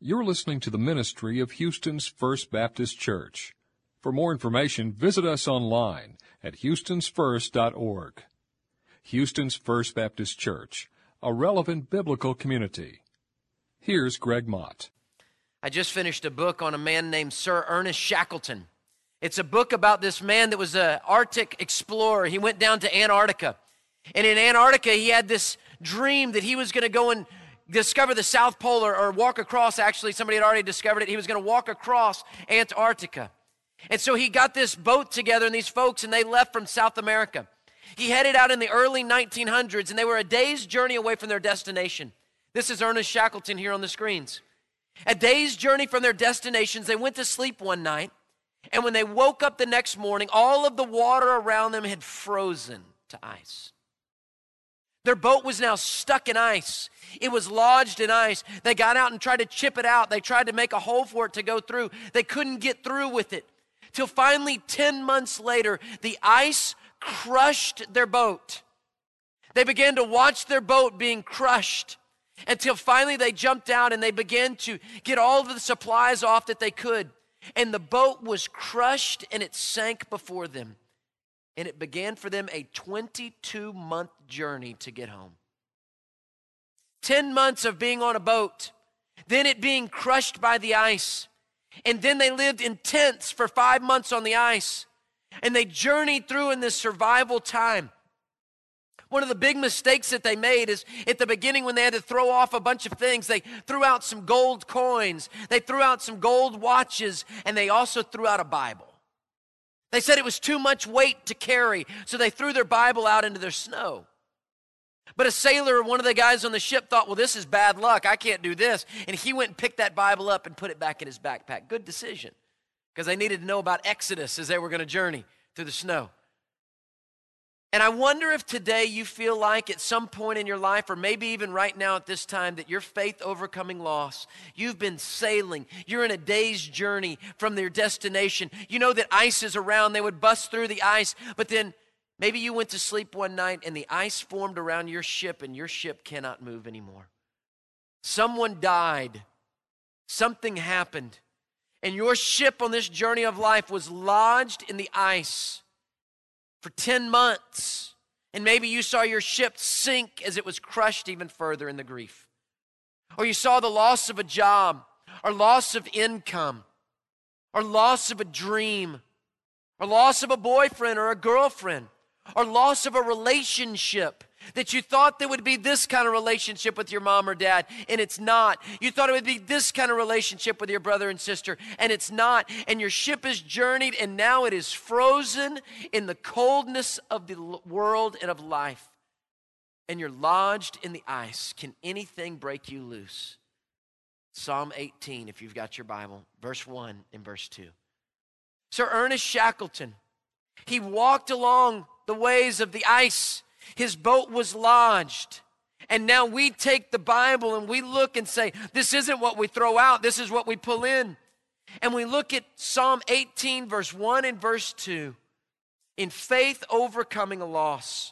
You're listening to the ministry of Houston's First Baptist Church. For more information, visit us online at houstonsfirst.org. Houston's First Baptist Church, a relevant biblical community. Here's Greg Mott. I just finished a book on a man named Sir Ernest Shackleton. It's a book about this man that was an Arctic explorer. He went down to Antarctica. And in Antarctica, he had this dream that he was going to go and discover the South Pole or walk across. Actually, somebody had already discovered it. He was going to walk across Antarctica. And so he got this boat together and these folks, and they left from South America. He headed out in the early 1900s, and they were a day's journey away from their destination. This is Ernest Shackleton here on the screens. A day's journey from their destinations, they went to sleep one night, and when they woke up the next morning, all of the water around them had frozen to ice. Their boat was now stuck in ice. It was lodged in ice. They got out and tried to chip it out. They tried to make a hole for it to go through. They couldn't get through with it. Till finally, 10 months later, the ice crushed their boat. They began to watch their boat being crushed until finally they jumped out and they began to get all of the supplies off that they could. And the boat was crushed and it sank before them. And it began for them a 22-month journey to get home. 10 months of being on a boat, then it being crushed by the ice. And then they lived in tents for 5 months on the ice. And they journeyed through in this survival time. One of the big mistakes that they made is at the beginning when they had to throw off a bunch of things, they threw out some gold coins, they threw out some gold watches, and they also threw out a Bible. They said it was too much weight to carry, so they threw their Bible out into their snow. But a sailor, one of the guys on the ship, thought, well, this is bad luck. I can't do this. And he went and picked that Bible up and put it back in his backpack. Good decision, because they needed to know about Exodus as they were going to journey through the snow. And I wonder if today you feel like at some point in your life, or maybe even right now at this time, that your faith overcoming loss, you've been sailing, you're in a day's journey from their destination. You know that ice is around, they would bust through the ice, but then maybe you went to sleep one night and the ice formed around your ship and your ship cannot move anymore. Someone died, something happened, and your ship on this journey of life was lodged in the ice for 10 months. And maybe you saw your ship sink as it was crushed even further in the grief. Or you saw the loss of a job, or loss of income, or loss of a dream, or loss of a boyfriend or a girlfriend, or loss of a relationship that you thought there would be this kind of relationship with your mom or dad, and it's not. You thought it would be this kind of relationship with your brother and sister, and it's not. And your ship has journeyed, and now it is frozen in the coldness of the world and of life. And you're lodged in the ice. Can anything break you loose? Psalm 18, if you've got your Bible, verse 1 and verse 2. Sir Ernest Shackleton, he walked along the ways of the ice. His boat was lodged. And now we take the Bible and we look and say, this isn't what we throw out, this is what we pull in. And we look at Psalm 18, verse 1 and verse 2. In faith overcoming a loss.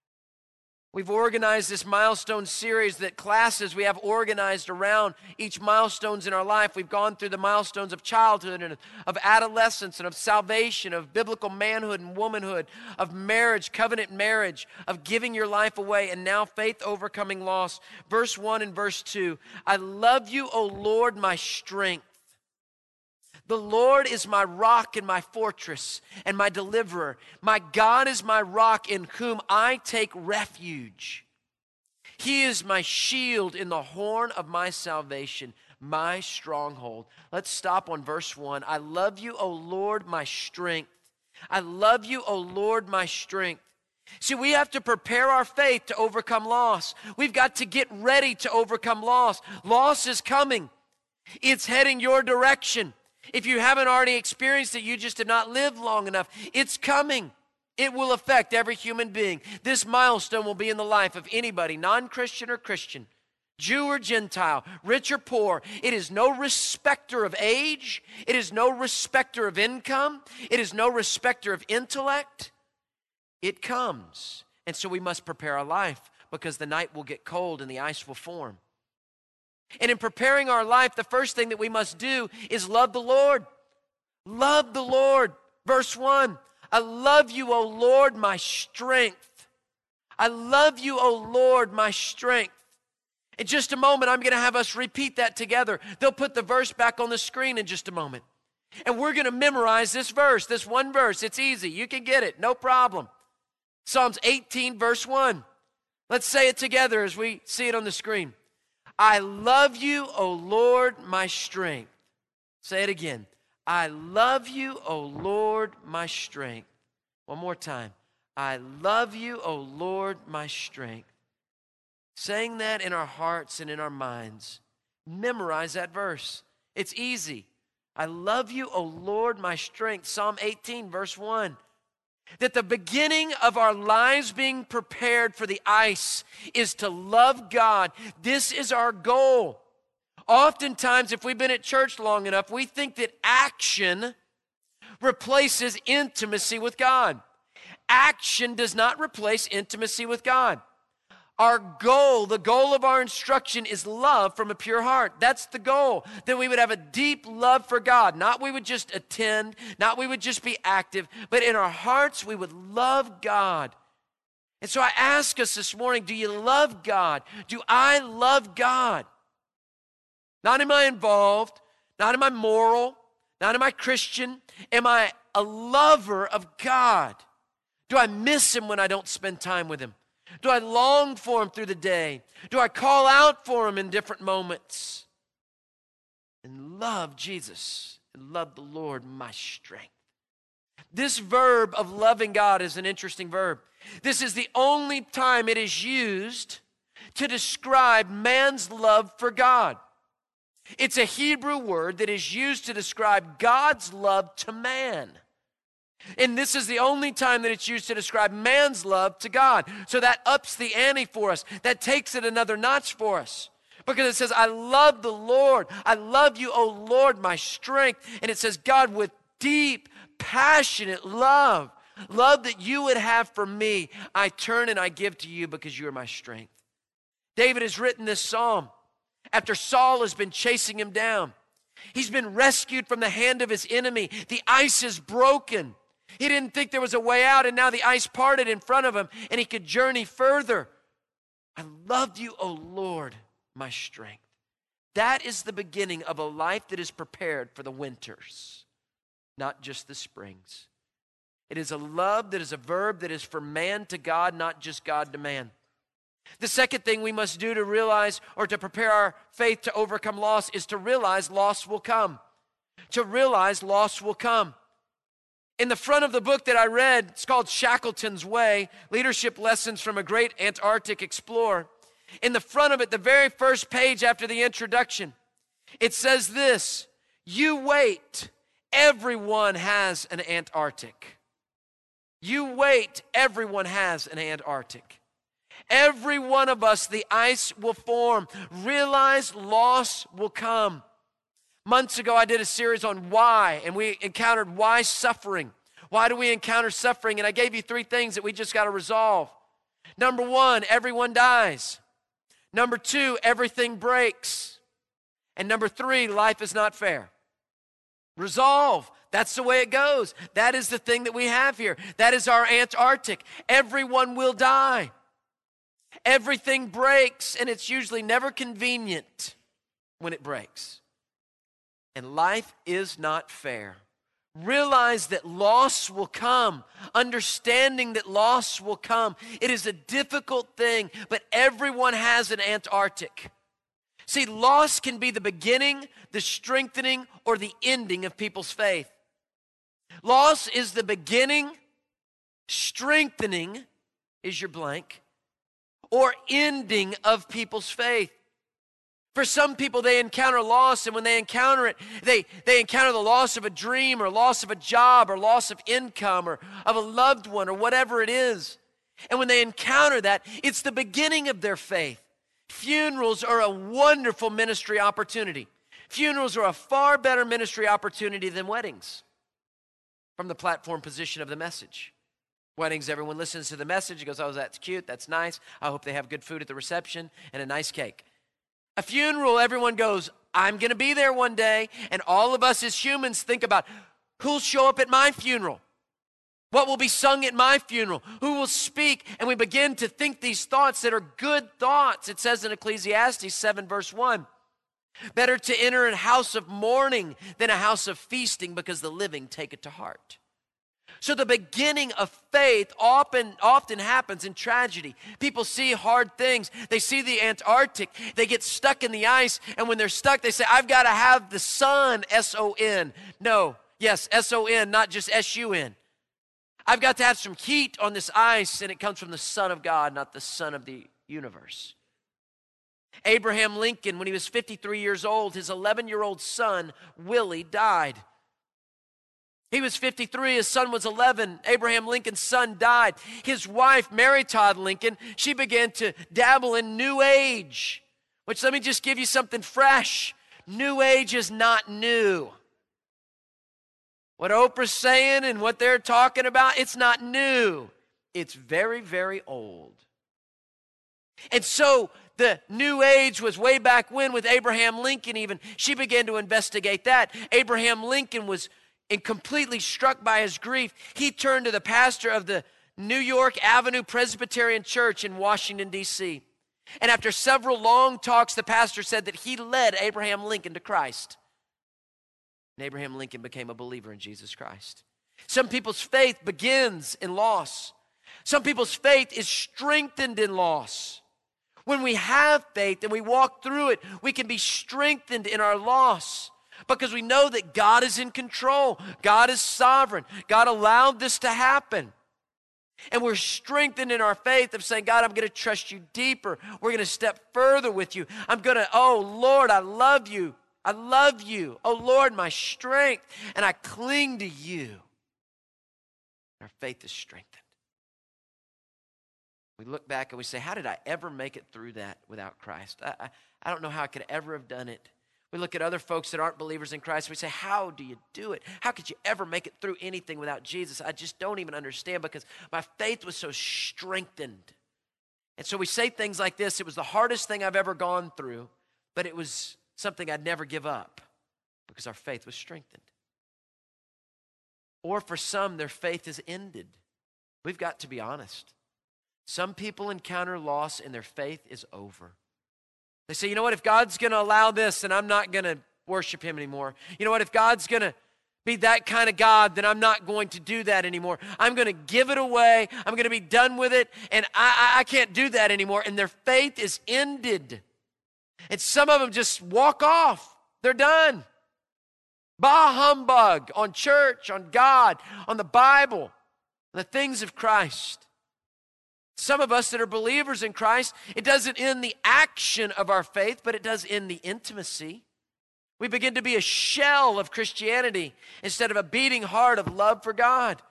We've organized this milestone series that classes we have organized around each milestones in our life. We've gone through the milestones of childhood and of adolescence and of salvation, of biblical manhood and womanhood, of marriage, covenant marriage, of giving your life away, and now faith overcoming loss. Verse 1 and verse 2, I love you, O Lord, my strength. The Lord is my rock and my fortress and my deliverer. My God is my rock in whom I take refuge. He is my shield in the horn of my salvation, my stronghold. Let's stop on verse 1. I love you, O Lord, my strength. I love you, O Lord, my strength. See, we have to prepare our faith to overcome loss. We've got to get ready to overcome loss. Loss is coming. It's heading your direction. If you haven't already experienced it, you just have not lived long enough. It's coming. It will affect every human being. This milestone will be in the life of anybody, non-Christian or Christian, Jew or Gentile, rich or poor. It is no respecter of age. It is no respecter of income. It is no respecter of intellect. It comes. And so we must prepare our life because the night will get cold and the ice will form. And in preparing our life, the first thing that we must do is love the Lord. Love the Lord. Verse 1, I love you, O Lord, my strength. I love you, O Lord, my strength. In just a moment, I'm going to have us repeat that together. They'll put the verse back on the screen in just a moment. And we're going to memorize this verse, this one verse. It's easy. You can get it. No problem. Psalms 18, verse 1. Let's say it together as we see it on the screen. I love you, O Lord, my strength. Say it again. I love you, O Lord, my strength. One more time. I love you, O Lord, my strength. Saying that in our hearts and in our minds. Memorize that verse. It's easy. I love you, O Lord, my strength. Psalm 18, verse 1. That the beginning of our lives being prepared for the ice is to love God. This is our goal. Oftentimes, if we've been at church long enough, we think that action replaces intimacy with God. Action does not replace intimacy with God. Our goal, the goal of our instruction is love from a pure heart. That's the goal, that we would have a deep love for God. Not we would just attend, not we would just be active, but in our hearts we would love God. And so I ask us this morning, do you love God? Do I love God? Not am I involved, not am I moral, not am I Christian. Am I a lover of God? Do I miss him when I don't spend time with him? Do I long for him through the day? Do I call out for him in different moments? And love Jesus and love the Lord, my strength. This verb of loving God is an interesting verb. This is the only time it is used to describe man's love for God. It's a Hebrew word that is used to describe God's love to man. And this is the only time that it's used to describe man's love to God. So that ups the ante for us. That takes it another notch for us. Because it says, I love the Lord. I love you, O Lord, my strength. And it says, God, with deep, passionate love, love that you would have for me, I turn and I give to you because you are my strength. David has written this psalm after Saul has been chasing him down. He's been rescued from the hand of his enemy. The ice is broken. He didn't think there was a way out, and now the ice parted in front of him, and he could journey further. I love you, O Lord, my strength. That is the beginning of a life that is prepared for the winters, not just the springs. It is a love that is a verb that is for man to God, not just God to man. The second thing we must do to realize or to prepare our faith to overcome loss is to realize loss will come. To realize loss will come. In the front of the book that I read, it's called Shackleton's Way, Leadership Lessons from a Great Antarctic Explorer. In the front of it, the very first page after the introduction, it says this, you wait, everyone has an Antarctic. You wait, everyone has an Antarctic. Every one of us, the ice will form. Realize loss will come. Months ago, I did a series on why, and we encountered why suffering. Why do we encounter suffering? And I gave you 3 things that we just got to resolve. Number 1, everyone dies. Number 2, everything breaks. And number 3, life is not fair. Resolve. That's the way it goes. That is the thing that we have here. That is our Antarctic. Everyone will die. Everything breaks, and it's usually never convenient when it breaks. And life is not fair. Realize that loss will come. Understanding that loss will come. It is a difficult thing, but everyone has an Antarctic. See, loss can be the beginning, the strengthening, or the ending of people's faith. Loss is the beginning, strengthening is your blank, or ending of people's faith. For some people, they encounter loss, and when they encounter it, they encounter the loss of a dream or loss of a job or loss of income or of a loved one or whatever it is. And when they encounter that, it's the beginning of their faith. Funerals are a wonderful ministry opportunity. Funerals are a far better ministry opportunity than weddings from the platform position of the message. Weddings, everyone listens to the message and goes, oh, that's cute, that's nice. I hope they have good food at the reception and a nice cake. A funeral, everyone goes, I'm going to be there one day. And all of us as humans think about, who'll show up at my funeral? What will be sung at my funeral? Who will speak? And we begin to think these thoughts that are good thoughts. It says in Ecclesiastes 7 verse 1, better to enter a house of mourning than a house of feasting, because the living take it to heart. So the beginning of faith often happens in tragedy. People see hard things. They see the Antarctic. They get stuck in the ice. And when they're stuck, they say, I've got to have the sun, S-O-N. No, yes, S-O-N, not just S-U-N. I've got to have some heat on this ice, and it comes from the Son of God, not the Son of the universe. Abraham Lincoln, when he was 53 years old, his 11-year-old son, Willie, died. He was 53, his son was 11. Abraham Lincoln's son died. His wife, Mary Todd Lincoln, she began to dabble in New Age, which, let me just give you something fresh. New Age is not new. What Oprah's saying and what they're talking about, it's not new. It's very, very old. And so the New Age was way back when with Abraham Lincoln even. She began to investigate that. Abraham Lincoln was completely struck by his grief. He turned to the pastor of the New York Avenue Presbyterian Church in Washington, D.C. And after several long talks, the pastor said that he led Abraham Lincoln to Christ. And Abraham Lincoln became a believer in Jesus Christ. Some people's faith begins in loss. Some people's faith is strengthened in loss. When we have faith and we walk through it, we can be strengthened in our loss because we know that God is in control. God is sovereign. God allowed this to happen. And we're strengthened in our faith of saying, God, I'm going to trust you deeper. We're going to step further with you. I'm going to, oh, Lord, I love you. I love you. Oh, Lord, my strength. And I cling to you. Our faith is strengthened. We look back and we say, how did I ever make it through that without Christ? I don't know how I could ever have done it. We look at other folks that aren't believers in Christ. We say, how do you do it? How could you ever make it through anything without Jesus? I just don't even understand because my faith was so strengthened. And so we say things like this. It was the hardest thing I've ever gone through, but it was something I'd never give up because our faith was strengthened. Or for some, their faith has ended. We've got to be honest. Some people encounter loss and their faith is over. They say, you know what, if God's going to allow this, then I'm not going to worship him anymore. You know what, if God's going to be that kind of God, then I'm not going to do that anymore. I'm going to give it away. I'm going to be done with it, and I can't do that anymore. And their faith is ended. And some of them just walk off. They're done. Bah humbug on church, on God, on the Bible, on the things of Christ. Some of us that are believers in Christ, it doesn't end the action of our faith, but it does end the intimacy. We begin to be a shell of Christianity instead of a beating heart of love for God.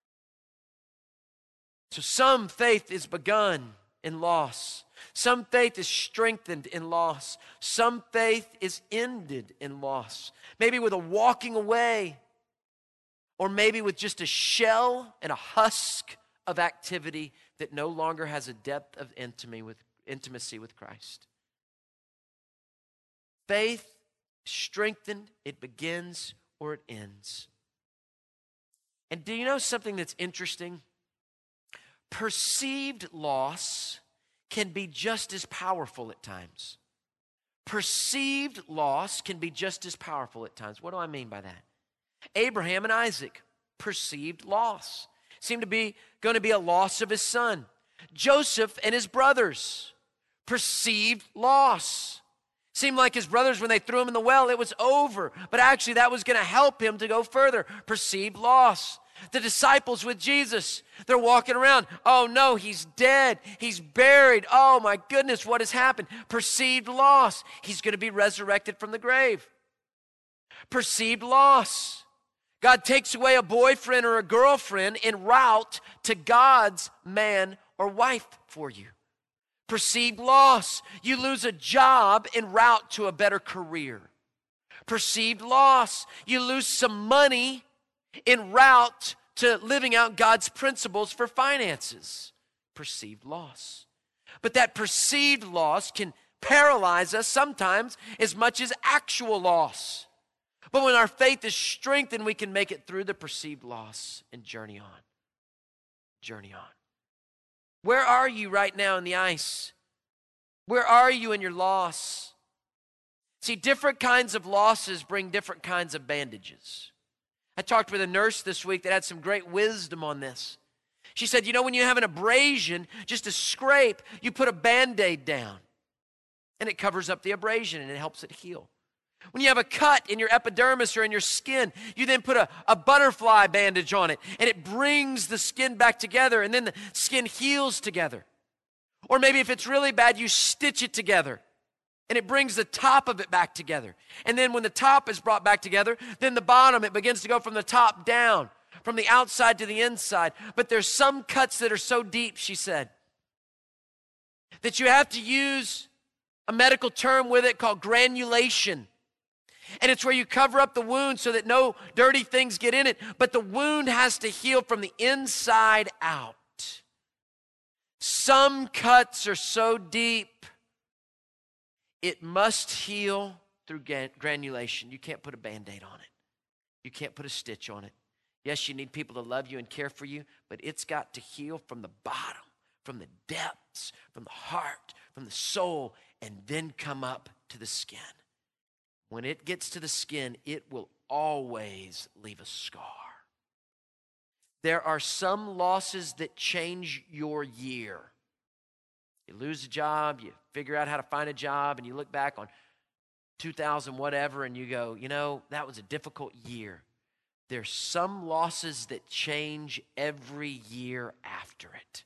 So some faith is begun in loss. Some faith is strengthened in loss. Some faith is ended in loss. Maybe with a walking away, or maybe with just a shell and a husk of activity that no longer has a depth of intimacy with Christ. Faith strengthened, it begins or it ends. And do you know something that's interesting? Perceived loss can be just as powerful at times. Perceived loss can be just as powerful at times. What do I mean by that? Abraham and Isaac perceived loss. Seemed to be going to be a loss of his son. Joseph and his brothers perceived loss. Seemed like his brothers, when they threw him in the well, it was over. But actually, that was going to help him to go further. Perceived loss. The disciples with Jesus, they're walking around. Oh no, he's dead. He's buried. Oh my goodness, what has happened? Perceived loss. He's going to be resurrected from the grave. Perceived loss. God takes away a boyfriend or a girlfriend en route to God's man or wife for you. Perceived loss. You lose a job en route to a better career. Perceived loss. You lose some money en route to living out God's principles for finances. Perceived loss. But that perceived loss can paralyze us sometimes as much as actual loss. But when our faith is strengthened, we can make it through the perceived loss and journey on. Journey on. Where are you right now in the ice? Where are you in your loss? See, different kinds of losses bring different kinds of bandages. I talked with a nurse this week that had some great wisdom on this. She said, when you have an abrasion, just a scrape, you put a Band-Aid down, and it covers up the abrasion, and it helps it heal. When you have a cut in your epidermis or in your skin, you then put a butterfly bandage on it, and it brings the skin back together, and then the skin heals together. Or maybe if it's really bad, you stitch it together, and it brings the top of it back together. And then when the top is brought back together, then the bottom, it begins to go from the top down, from the outside to the inside. But there's some cuts that are so deep, she said, that you have to use a medical term with it called granulation. And it's where you cover up the wound so that no dirty things get in it, but the wound has to heal from the inside out. Some cuts are so deep, it must heal through granulation. You can't put a Band-Aid on it. You can't put a stitch on it. Yes, you need people to love you and care for you, but it's got to heal from the bottom, from the depths, from the heart, from the soul, and then come up to the skin. When it gets to the skin, it will always leave a scar. There are some losses that change your year. You lose a job, you figure out how to find a job, and you look back on 2000 whatever, and you go, that was a difficult year. There's some losses that change every year after it.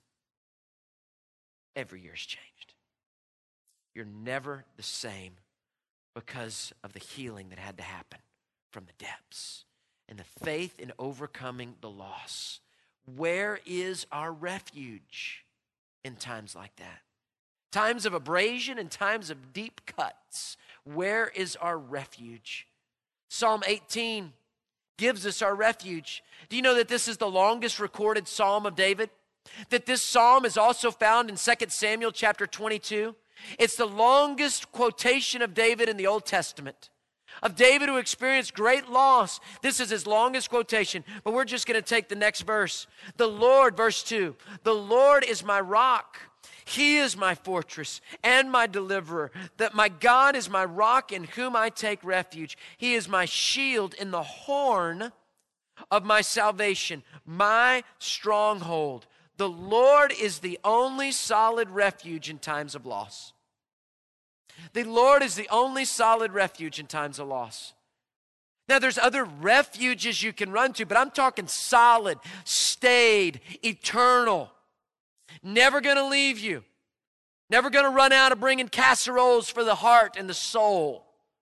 Every year's changed. You're never the same because of the healing that had to happen from the depths and the faith in overcoming the loss. Where is our refuge in times like that? Times of abrasion and times of deep cuts. Where is our refuge? Psalm 18 gives us our refuge. Do you know that this is the longest recorded psalm of David? That this psalm is also found in 2 Samuel chapter 22. It's the longest quotation of David in the Old Testament. Of David who experienced great loss. This is his longest quotation, but we're just going to take the next verse. The Lord, verse 2, the Lord is my rock. He is my fortress and my deliverer. That my God is my rock in whom I take refuge. He is my shield in the horn of my salvation, my stronghold. The Lord is the only solid refuge in times of loss. The Lord is the only solid refuge in times of loss. Now, there's other refuges you can run to, but I'm talking solid, stayed, eternal. Never going to leave you. Never going to run out of bringing casseroles for the heart and the soul.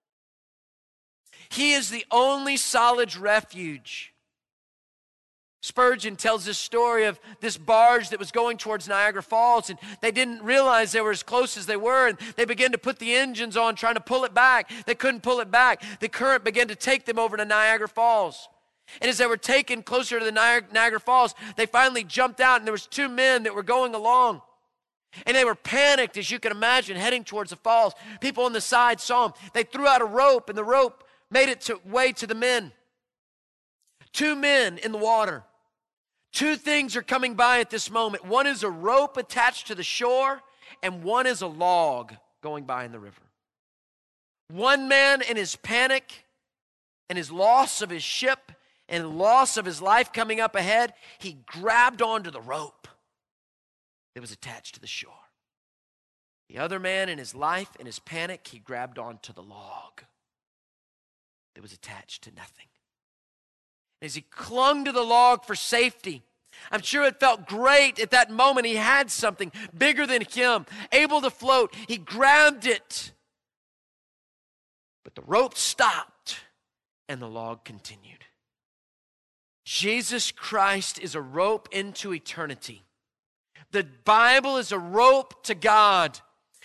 He is the only solid refuge. Spurgeon tells this story of this barge that was going towards Niagara Falls, and they didn't realize they were as close as they were, and they began to put the engines on trying to pull it back. They couldn't pull it back. The current began to take them over to Niagara Falls. And as they were taken closer to the Niagara Falls, they finally jumped out, and there was two men that were going along. And they were panicked, as you can imagine, heading towards the falls. People on the side saw them. They threw out a rope, and the rope made its way to the men. Two men in the water. Two things are coming by at this moment. One is a rope attached to the shore, and one is a log going by in the river. One man in his panic and his loss of his ship and loss of his life coming up ahead, he grabbed onto the rope that was attached to the shore. The other man in his life and his panic, he grabbed onto the log that was attached to nothing. As he clung to the log for safety, I'm sure it felt great at that moment. He had something bigger than him, able to float. He grabbed it. But the rope stopped and the log continued. Jesus Christ is a rope into eternity. The Bible is a rope to God.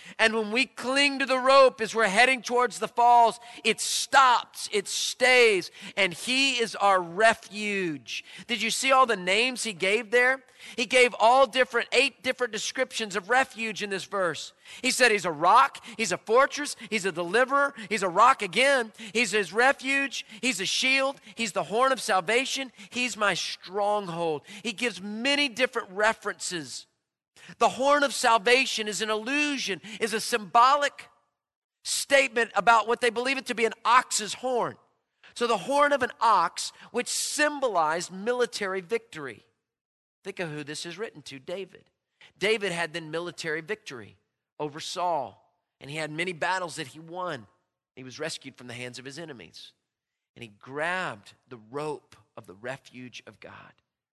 And when we cling to the rope as we're heading towards the falls, it stops, it stays, and he is our refuge. Did you see all the names he gave there? He gave eight different descriptions of refuge in this verse. He said he's a rock, he's a fortress, he's a deliverer, he's a rock again, he's his refuge, he's a shield, he's the horn of salvation, he's my stronghold. He gives many different references. The horn of salvation is an allusion, is a symbolic statement about what they believe it to be an ox's horn. So the horn of an ox, which symbolized military victory. Think of who this is written to, David. David had then military victory over Saul, and he had many battles that he won. He was rescued from the hands of his enemies, and he grabbed the rope of the refuge of God.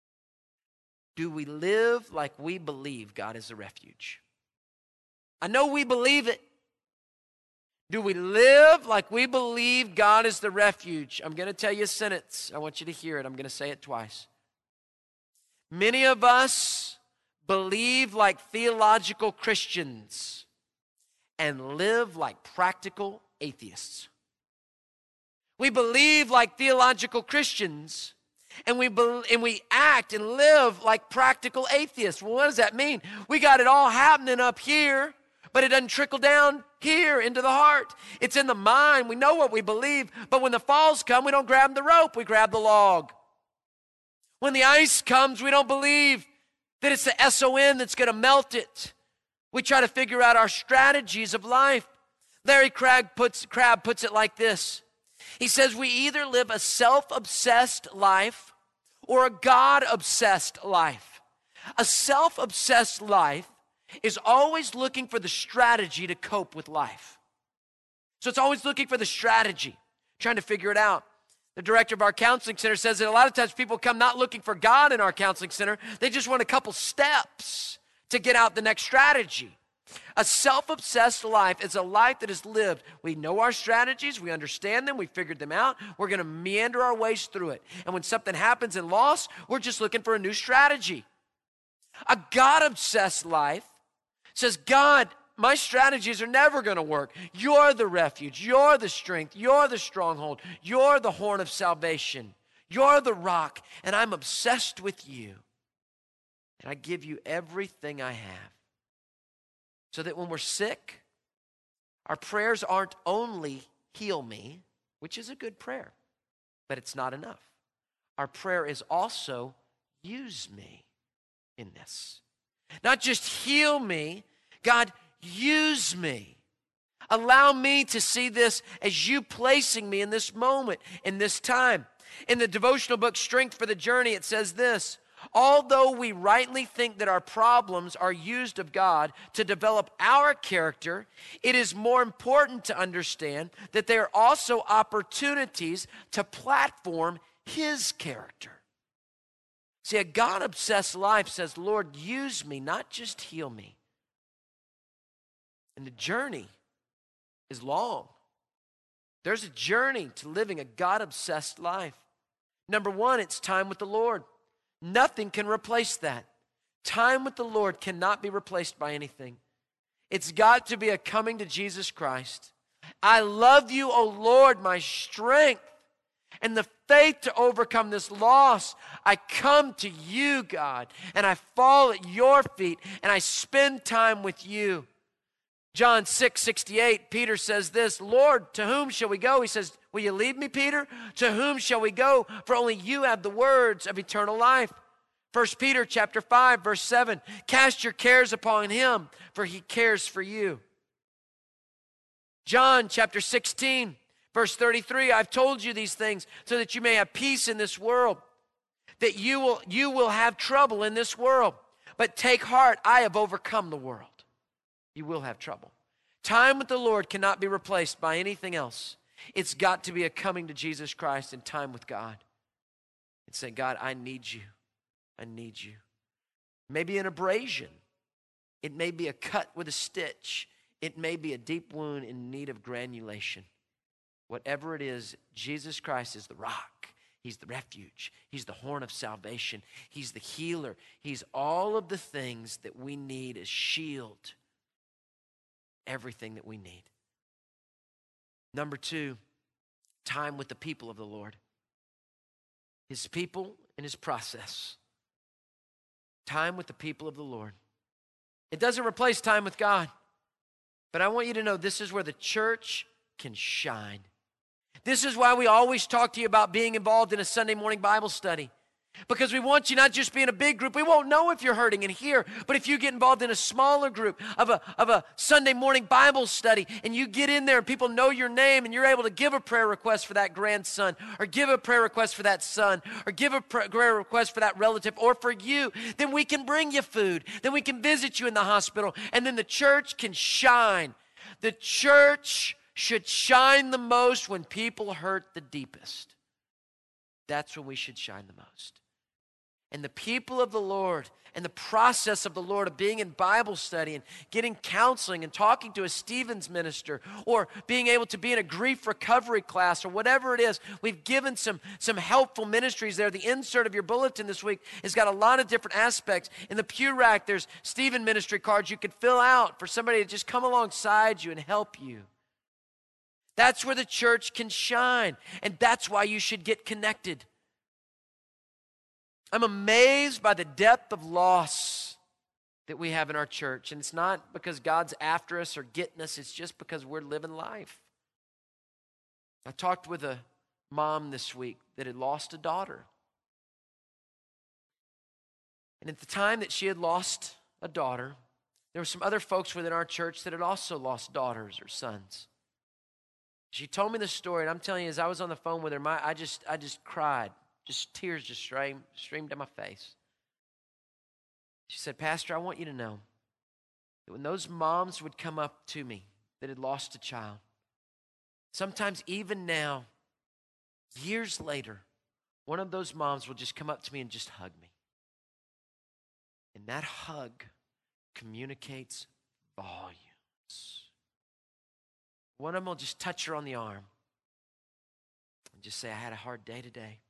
Do we live like we believe God is a refuge? I know we believe it. Do we live like we believe God is the refuge? I'm going to tell you a sentence. I want you to hear it. I'm going to say it twice. Many of us believe like theological Christians and live like practical atheists. We believe like theological Christians and we act and live like practical atheists. Well, what does that mean? We got it all happening up here, but it doesn't trickle down here into the heart. It's in the mind. We know what we believe, but when the falls come, we don't grab the rope, we grab the log. When the ice comes, we don't believe that it's the SON that's going to melt it. We try to figure out our strategies of life. Larry Crabb puts it like this. He says we either live a self-obsessed life or a God-obsessed life. A self-obsessed life is always looking for the strategy to cope with life. So it's always looking for the strategy, trying to figure it out. The director of our counseling center says that a lot of times people come not looking for God in our counseling center. They just want a couple steps to get out the next strategy. A self-obsessed life is a life that is lived. We know our strategies. We understand them. We figured them out. We're going to meander our ways through it. And when something happens in loss, we're just looking for a new strategy. A God-obsessed life says, God, my strategies are never going to work. You're the refuge. You're the strength. You're the stronghold. You're the horn of salvation. You're the rock. And I'm obsessed with you. And I give you everything I have. So that when we're sick, our prayers aren't only heal me, which is a good prayer, but it's not enough. Our prayer is also use me in this. Not just heal me, God, use me. Allow me to see this as you placing me in this moment, in this time. In the devotional book, Strength for the Journey, it says this: although we rightly think that our problems are used of God to develop our character, it is more important to understand that they are also opportunities to platform His character. See, a God-obsessed life says, Lord, use me, not just heal me. And the journey is long. There's a journey to living a God-obsessed life. Number one, it's time with the Lord. Nothing can replace that. Time with the Lord cannot be replaced by anything. It's got to be a coming to Jesus Christ. I love you, O Lord, my strength, and the faith to overcome this loss. I come to you, God, and I fall at your feet, and I spend time with you. John 6:68, Peter says this, Lord, to whom shall we go? He says, will you leave me, Peter? To whom shall we go? For only you have the words of eternal life. 1 Peter chapter 5, verse 7, cast your cares upon him, for he cares for you. John chapter 16, verse 33, I've told you these things so that you may have peace in this world, that you will have trouble in this world. But take heart, I have overcome the world. You will have trouble. Time with the Lord cannot be replaced by anything else. It's got to be a coming to Jesus Christ and time with God. And say, God, I need you. I need you. Maybe an abrasion. It may be a cut with a stitch. It may be a deep wound in need of granulation. Whatever it is, Jesus Christ is the rock. He's the refuge. He's the horn of salvation. He's the healer. He's all of the things that we need as shield. everything that we need. Number 2, time with the people of the Lord. His people and his process. Time with the people of the Lord. It doesn't replace time with God, but I want you to know this is where the church can shine. This is why we always talk to you about being involved in a Sunday morning Bible study. Because we want you not just be in a big group. We won't know if you're hurting in here, but if you get involved in a smaller group of a Sunday morning Bible study, and you get in there and people know your name, and you're able to give a prayer request for that grandson, or give a prayer request for that son, or give a prayer request for that relative, or for you, then we can bring you food. Then we can visit you in the hospital, and then the church can shine. The church should shine the most when people hurt the deepest. That's when we should shine the most. And the people of the Lord and the process of the Lord of being in Bible study and getting counseling and talking to a Stevens minister, or being able to be in a grief recovery class, or whatever it is, we've given some helpful ministries there. The insert of your bulletin this week has got a lot of different aspects. In the pew rack, there's Stephen ministry cards you could fill out for somebody to just come alongside you and help you. That's where the church can shine, and that's why you should get connected. I'm amazed by the depth of loss that we have in our church. And it's not because God's after us or getting us. It's just because we're living life. I talked with a mom this week that had lost a daughter. And at the time that she had lost a daughter, there were some other folks within our church that had also lost daughters or sons. She told me the story, and I'm telling you, as I was on the phone with her, I just cried. Just tears just streamed down my face. She said, Pastor, I want you to know that when those moms would come up to me that had lost a child, sometimes even now, years later, one of those moms will just come up to me and just hug me. And that hug communicates volumes. One of them will just touch her on the arm and just say, I had a hard day today.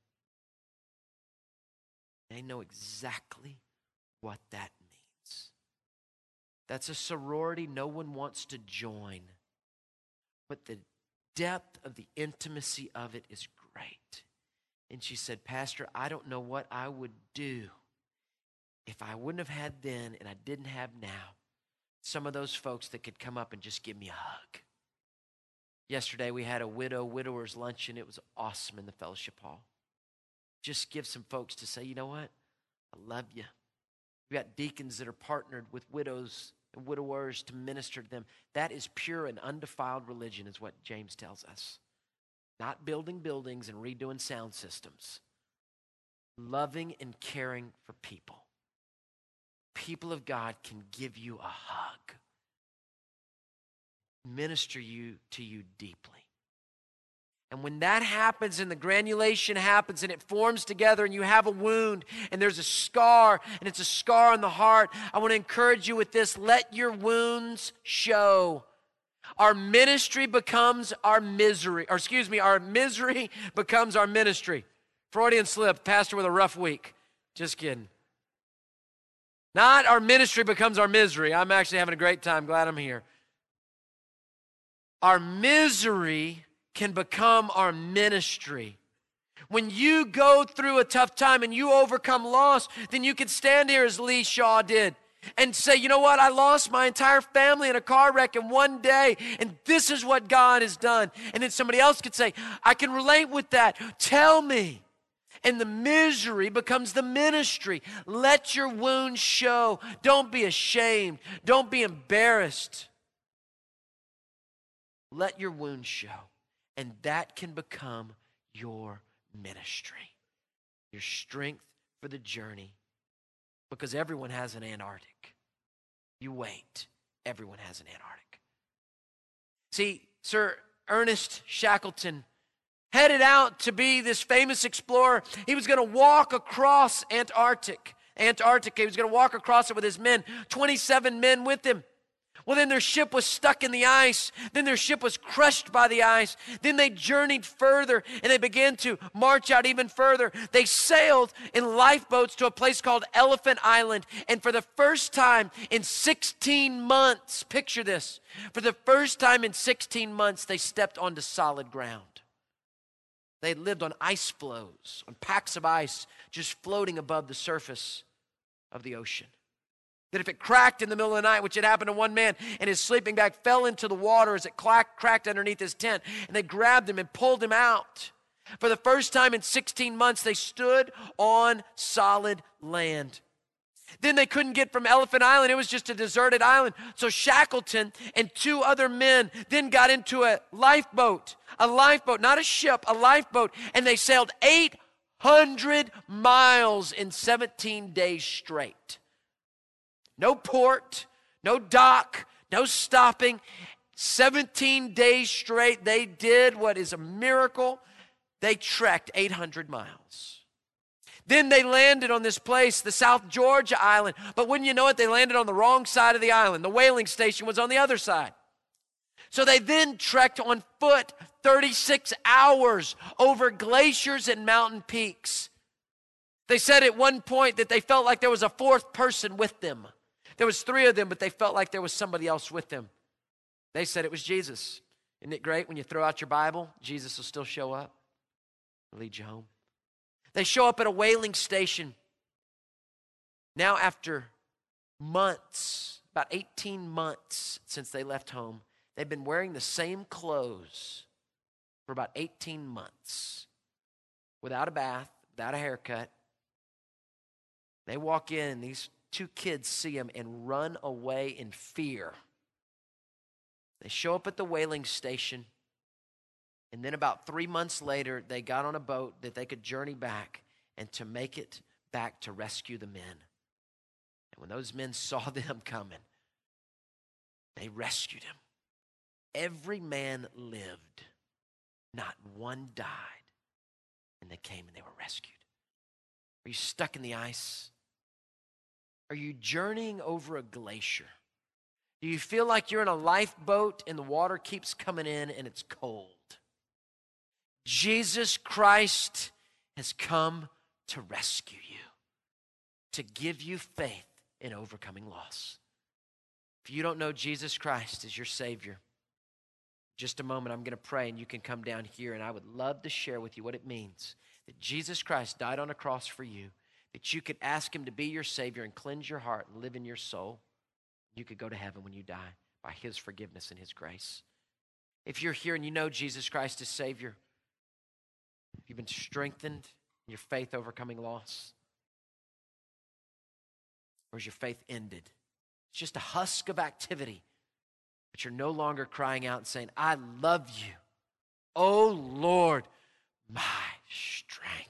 They know exactly what that means. That's a sorority no one wants to join. But the depth of the intimacy of it is great. And she said, Pastor, I don't know what I would do if I wouldn't have had then and I didn't have now some of those folks that could come up and just give me a hug. Yesterday we had a widower's luncheon. It was awesome in the fellowship hall. Just give some folks to say, you know what? I love you. We've got deacons that are partnered with widows and widowers to minister to them. That is pure and undefiled religion, is what James tells us. Not building buildings and redoing sound systems. Loving and caring for people. People of God can give you a hug. Minister to you deeply. And when that happens and the granulation happens and it forms together and you have a wound and there's a scar and it's a scar on the heart, I want to encourage you with this. Let your wounds show. Our ministry becomes our misery. Our misery becomes our ministry. Freudian slip, pastor with a rough week. Just kidding. Not our ministry becomes our misery. I'm actually having a great time. Glad I'm here. Our misery can become our ministry. When you go through a tough time and you overcome loss, then you can stand here as Lee Shaw did and say, you know what, I lost my entire family in a car wreck in one day, and this is what God has done. And then somebody else could say, I can relate with that. Tell me. And the misery becomes the ministry. Let your wounds show. Don't be ashamed. Don't be embarrassed. Let your wounds show. And that can become your ministry, your strength for the journey. Because everyone has an Antarctic. You wait, everyone has an Antarctic. See, Sir Ernest Shackleton headed out to be this famous explorer. He was going to walk across Antarctica. He was going to walk across it with his men, 27 men with him. Well, then their ship was stuck in the ice. Then their ship was crushed by the ice. Then they journeyed further, and they began to march out even further. They sailed in lifeboats to a place called Elephant Island. And for the first time in 16 months, picture this, for the first time in 16 months, they stepped onto solid ground. They had lived on ice floes, on packs of ice, just floating above the surface of the ocean. That if it cracked in the middle of the night, which had happened to one man, and his sleeping bag fell into the water as it cracked underneath his tent, and they grabbed him and pulled him out. For the first time in 16 months, they stood on solid land. Then they couldn't get from Elephant Island. It was just a deserted island. So Shackleton and 2 other men then got into a lifeboat, not a ship, a lifeboat, and they sailed 800 miles in 17 days straight. No port, no dock, no stopping. 17 days straight, they did what is a miracle. They trekked 800 miles. Then they landed on this place, the South Georgia Island. But wouldn't you know it, they landed on the wrong side of the island. The whaling station was on the other side. So they then trekked on foot 36 hours over glaciers and mountain peaks. They said at one point that they felt like there was a 4th person with them. There was 3 of them, but they felt like there was somebody else with them. They said it was Jesus. Isn't it great when you throw out your Bible, Jesus will still show up and lead you home? They show up at a whaling station. Now after months, about 18 months since they left home, they've been wearing the same clothes for about 18 months. Without a bath, without a haircut. They walk in and these 2 kids see him and run away in fear. They show up at the whaling station, and then about 3 months later, they got on a boat that they could journey back and to make it back to rescue the men. And when those men saw them coming, they rescued him. Every man lived, not one died, and they came and they were rescued. Are you stuck in the ice? Are you journeying over a glacier? Do you feel like you're in a lifeboat and the water keeps coming in and it's cold? Jesus Christ has come to rescue you, to give you faith in overcoming loss. If you don't know Jesus Christ as your Savior, just a moment, I'm going to pray and you can come down here, and I would love to share with you what it means that Jesus Christ died on a cross for you, that you could ask him to be your Savior and cleanse your heart and live in your soul. You could go to heaven when you die by his forgiveness and his grace. If you're here and you know Jesus Christ as Savior, if you've been strengthened in your faith overcoming loss, or has your faith ended? It's just a husk of activity, but you're no longer crying out and saying, I love you. Oh Lord, my strength.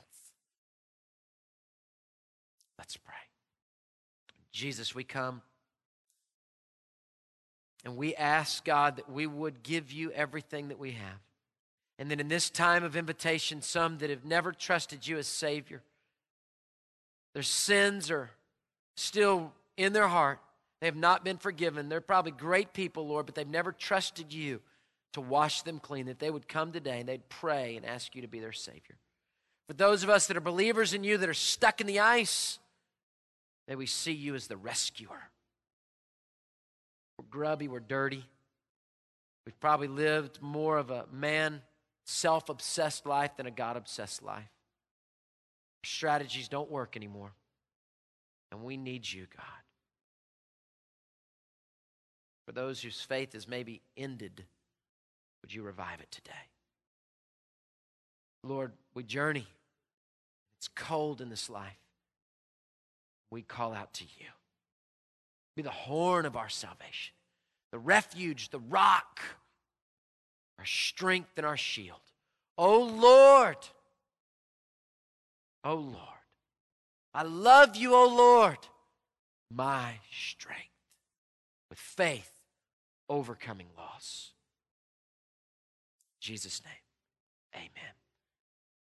Let's pray. Jesus, we come and we ask, God, that we would give you everything that we have. And that in this time of invitation, some that have never trusted you as Savior, their sins are still in their heart. They have not been forgiven. They're probably great people, Lord, but they've never trusted you to wash them clean, that they would come today and they'd pray and ask you to be their Savior. For those of us that are believers in you that are stuck in the ice, may we see you as the rescuer. We're grubby, we're dirty. We've probably lived more of a man, self-obsessed life than a God-obsessed life. Our strategies don't work anymore. And we need you, God. For those whose faith is maybe ended, would you revive it today? Lord, we journey. It's cold in this life. We call out to you. Be the horn of our salvation, the refuge, the rock, our strength and our shield. Oh Lord, oh Lord, I love you, oh Lord, my strength. With faith, overcoming loss. In Jesus' name, amen.